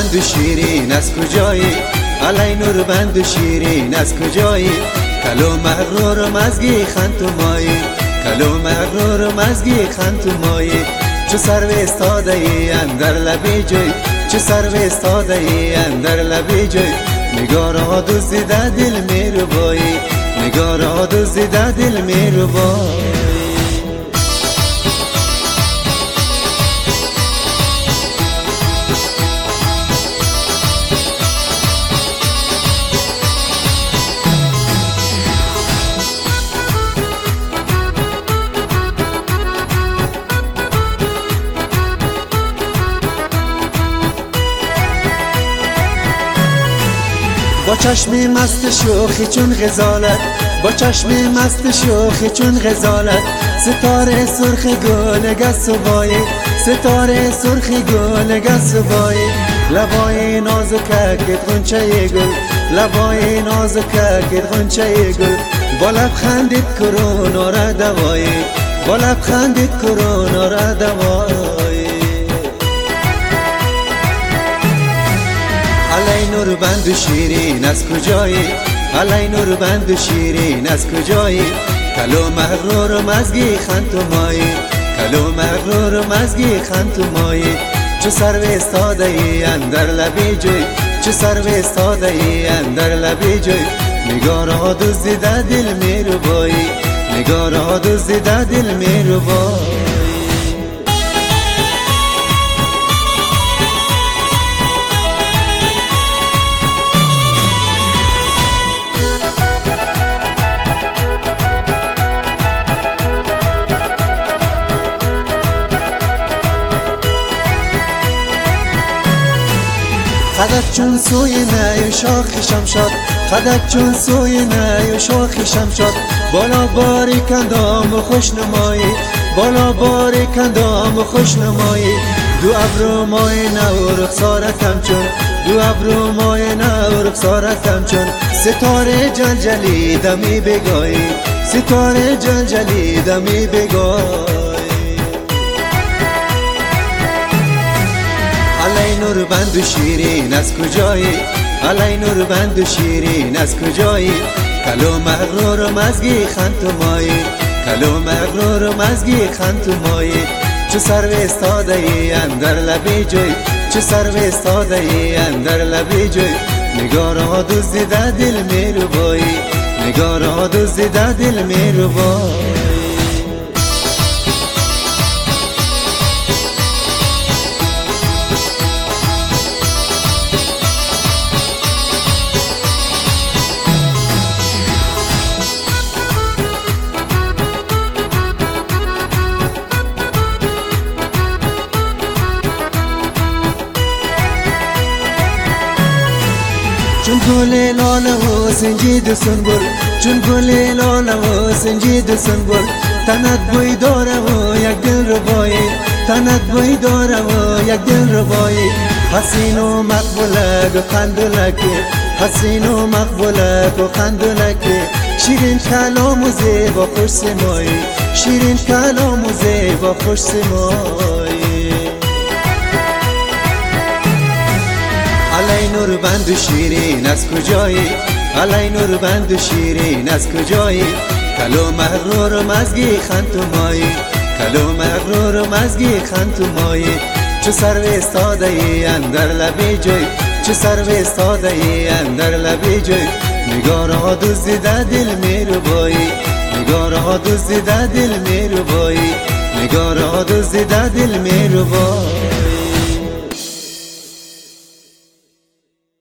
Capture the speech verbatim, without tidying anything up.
بند و شیرین از کجایی؟ علای نور بند و شیرین از کجایی؟ کلو مغرور و مزگی خند تو مایی، کلو مغرور و مزگی خند تو مایی. چو سرو استاده ای اندر لبی جوی، چو سرو استاده ای اندر لبی جوی. نگارا دزدیده دل می رو بایی، نگارا دزدیده دل می رو بایی. با چشم مست شوخی چون غزالت، با چشم مست شوخی چون غزالت. ستاره سرخ گل صبایی، ستاره سرخ گل صبایی. لبای نازکت غنچه گل، لبای نازکت غنچه گل. با لبخندت کرونا را دوایی، با لبخندت کرونا را دوایی. علای نور بند و شیرین از کجایی؟ علای نور بند و شیرین از کجایی؟ کلو مغرور و مزگی خند تو مایی، کلو مغرور و مزگی خند تو مایی. چو سرو استاده ای اندر لبی جوی، چو سرو استاده ای اندر لبی جوی. نگارا دزدیده دل می رو بایی، نگارا دزدیده دل می رو بایی. خدک چون سوی نی و شاخشم شد، خدک چون سوی نی و شاخشم شد. بالا باری کندام و خوش نمایی، بالا باری کندام و خوش نمایی. دو ابرو مای نو رخسارتم چون، دو ابرو مای نو رخسارتم چون. ستاره جلجلی دمی بگایی، ستاره جلجلی دمی بگایی. علای نور بند و شیرین از کجایی؟ علای نور بند و شیرین از کجایی؟ کلو مغرور و مزگی خند تو مایی، کلو مغرور و مزگی خند تو مایی. چو سرو استاده ای اندر لبی جوی، چو سرو استاده ای اندر لبی جوی. نگارا دزدیده دل می رو بایی، نگارا دزدیده دل می رو بایی. چون گل لاله و سنجید سنبل، چون گل لاله و سنجید سنبل. تنت بوی داره و یک دل ربایی، تنت بوی داره و یک دل ربایی. حسین و مقبولک و خندولک، حسین و مقبولک و خندولک. شیرین کلام و زیبا خوش سمایی، شیرین کلام و زیبا خوش سمایی. علای نور بند و شیرین از کجایی؟ علای نور بند و شیرین از کجایی؟ کلو مغرور و مزگی خند تو مایی، کلو مغرور و مزگی خند تو مایی. چو سرو استاده ای اندر لبی جوی، چو سرو استاده ای اندر لبی جوی. نگارا دزدیده دل می رو بایی، نگارا دزدیده دل می رو بایی، نگارا دزدیده دل می رو بایی.